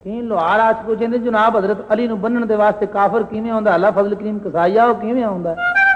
तीन लोहार आज को कहते जनाब हजरत अली नूं बन्नण दे वास्ते काफर किवें आउंदा अल्लाह फजल करीम कसाईया वो किवें आउंदा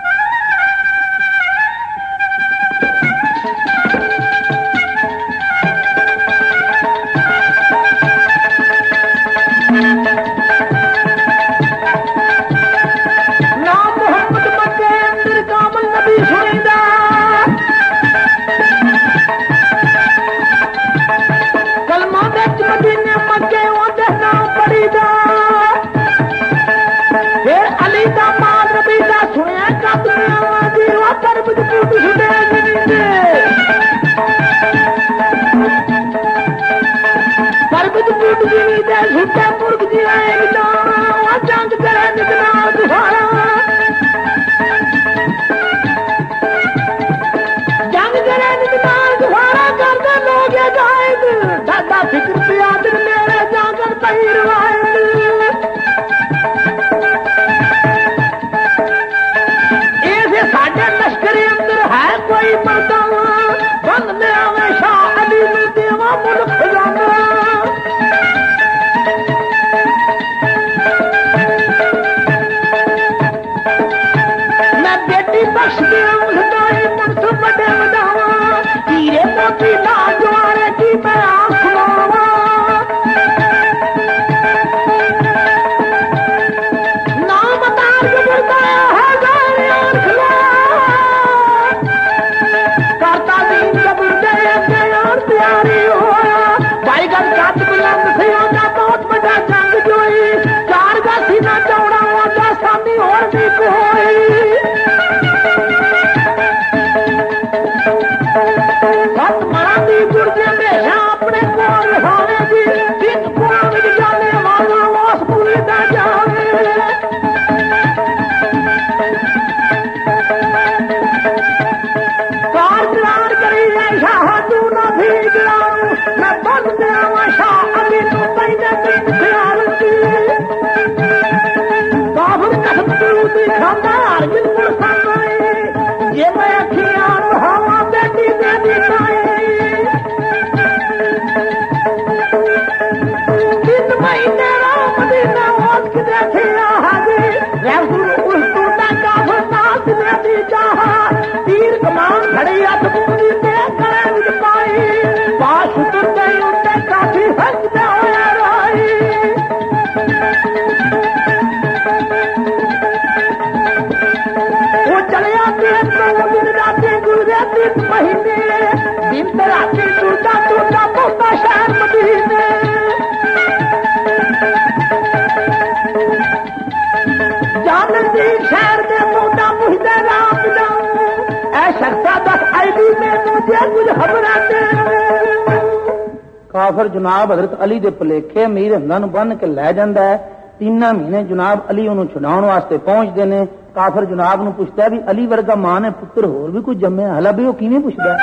काफर जनाब हजरत अली दे भुलेखे अमीर हंदा नूं बन के लै जांदा है 3 महीने जनाब अली उन्होंने छुड़ाउण वास्ते पहुंचते ने काफर जनाब नूं पुछदा भी अली वर्गा मां ने पुत्र होर भी कोई जम्मे हला भी वो किवें पुछदा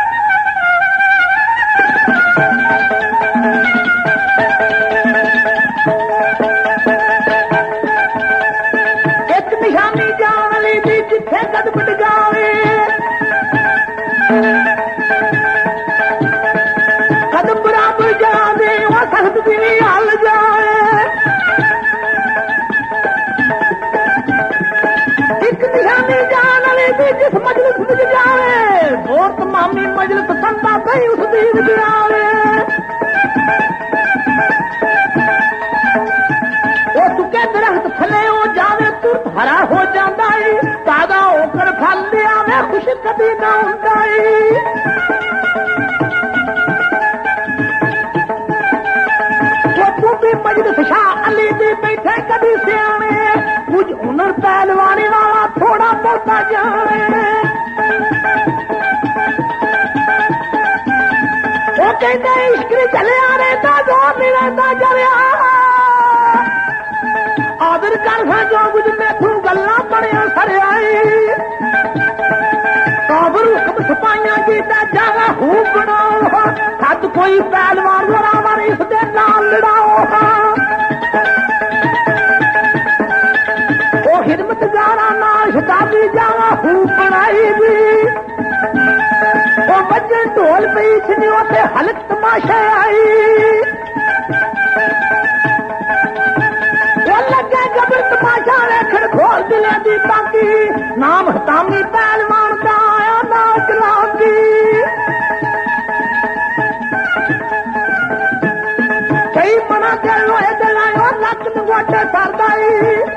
एक निशानी जान अली दी जिथे कद बट जावे जिस मजलिस में जावे और तमामी मजलिस संता कहीं उस दीन में आवे वो चुके दरख्त थले हो जावे तुरत हरा हो जाता है ताजा होकर फल ले आवे खुश कभी ना होता है वो तू भी मजलिस शाह अली भी बैठे कभी से आवे कुछ हुनर पहलवानी वाला थोड़ा बहुता जावे वो कहते इश्क चले आ रहे था जो मिलता चले आदर कर जो कुछ मैथू गल्ला पड़िया सर आई काबर हुक्म सिपाहियां की जावा हूं बनाओ हद कोई पहलवान बराबर इसके नाल लड़ाओ हिरमत जाना नाश दादी जावा हूं बनाई भी वो बच्चे ढोल पे इतनी होते हलक तमाशा आई दिले दी ताकी नाम हतामी पहलवान का आया ना चलाकी कई मना कर लोहे जलायो लक गोटे सरदाई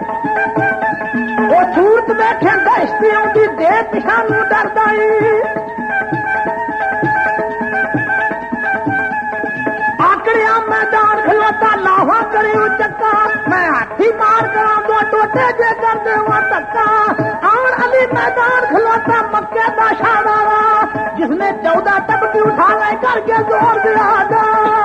वो सूरत बैठे दहशती आती दे पिछानू डरदाई आकड़िया मैदान खलोता लावा करे चक्का मैं हाथी मार करा दो टोटे जे कर दे वो धक्का और अली मैदान खलोता मक्के का शादारा जिसने 14 टपकी उठा ले करके जोर दिया जा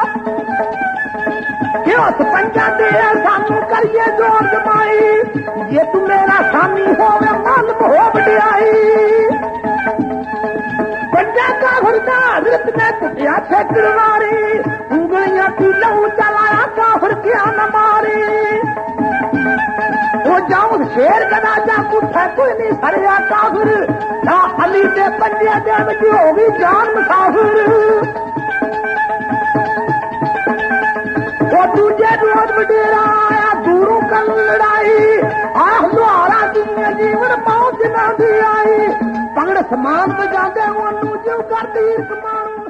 उस पंजा दे सानू करिए जोर जमाई ये तू मेरा सामी हो मन हो बड़ियाई पंजा का भरता हजरत ने कुटिया छेकड़ मारी उंगलियां की लहू चलाया काफर क्या न मारी वो जाऊं शेर कदा जा कुठा कोई नहीं सरिया काफिर ना अली के पंजे दे में होगी जान मुसाफिर वो दूजे रोज वडेरा आया दूरों कल लड़ाई आह द्वारा दुनिया जीवन पहुंच ना दी आई पगड़ समान बजाते वो जो कर दी कमानू